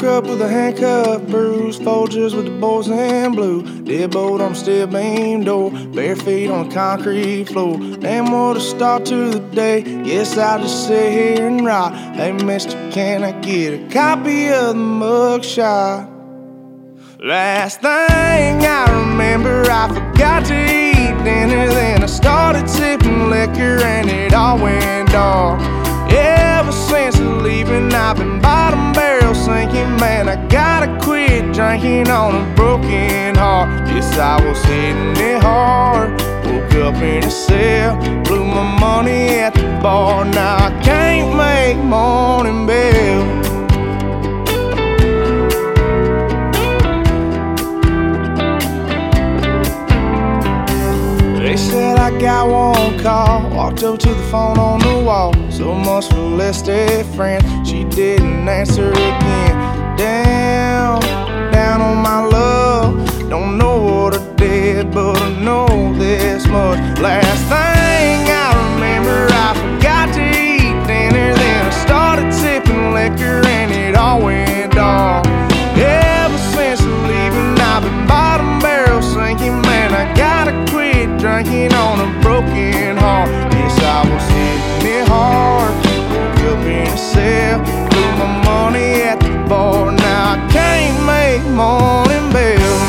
up with a handcuff, bruised Folgers with the boys in blue. Deadbolt on the steel beam door, bare feet on the concrete floor. Damn, what a start to the day. Guess I'll just sit here and rot. Hey mister, can I get a copy of the mugshot? Last thing I remember, I forgot to eat dinner. Then I started sipping liquor and it all went dark. Ever since leaving, I've been bottom barrel sinking. Man, I gotta quit drinking on a broken heart. Yes, I was hitting it hard. Woke up in a cell, blew my money at the bar. Now I can't make morning bell. They said I got one call, walked up to the phone on the wall. So much for less dead friends, she didn't answer again. Down on my love, don't know what I did, but I know this much. Last thing I remember, I forgot to eat dinner. Then I started sipping liquor and it all went dark. Ever since leaving, I've been bottom barrel sinking. Man, I gotta quit drinking on a broken heart. Yes, I was hitting it hard. Woke up in a cell, blew my money at the bar. Now I can't make morning bell.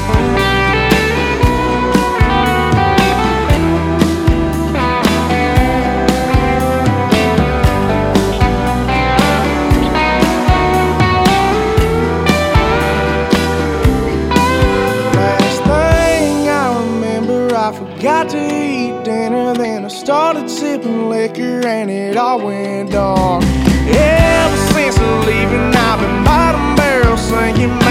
I forgot to eat dinner, then I started sipping liquor and it all went dark. Ever since leaving, I've been bottom barrel sinking.